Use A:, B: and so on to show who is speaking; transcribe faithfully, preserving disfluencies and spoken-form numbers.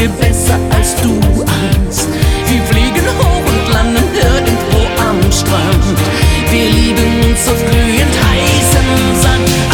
A: viel besser als du ahnst. Wir fliegen hoch und landen irgendwo am Strand. Wir lieben uns auf glühend heißem Sand.